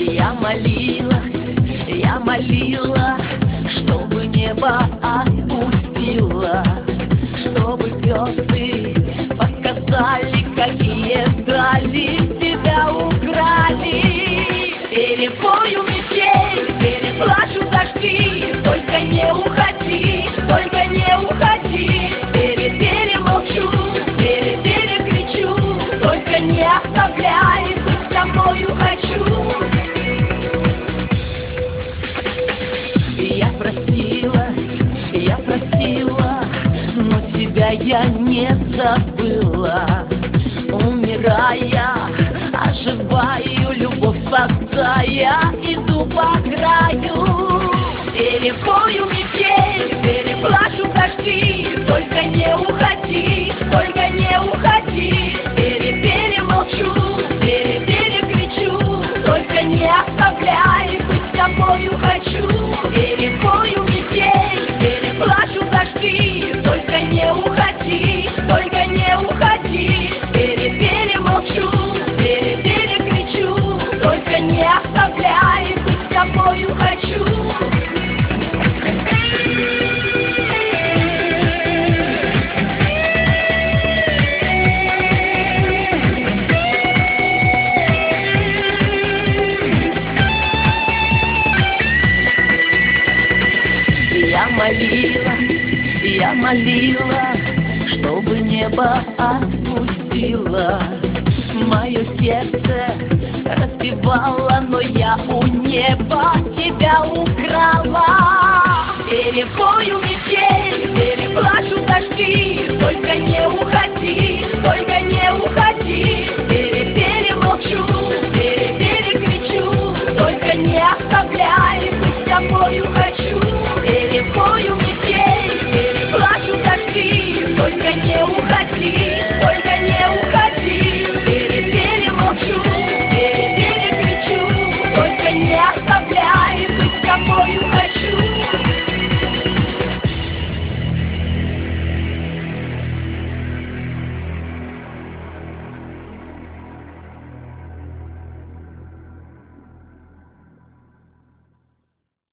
Я молила, чтобы небо отпустило, чтобы звезды показали, какие дали тебя украли. Перепою метель, переплачу дожди, только не уходи, только не уходи. Перемолчу, перекричу, только не оставляй, быть с тобою хочу. Я просила, но тебя я не забыла. Умирая, оживаю, любовь спасая, иду по краю. Перепою метель, переплачу дожди, только не уходи, только не уходи. Перемолчу, перекричу, только не оставляй, быть с тобою хочу. Перепою метель, переплачу дожди, только не уходи, только не уходи. Перемолчу, перекричу, только не оставляй, быть с тобою хочу. Я молила, чтобы небо отпустило. Мое сердце распевало, но я у неба тебя украла. Перепою метель, переплачу дожди, только не уходи, только не уходи.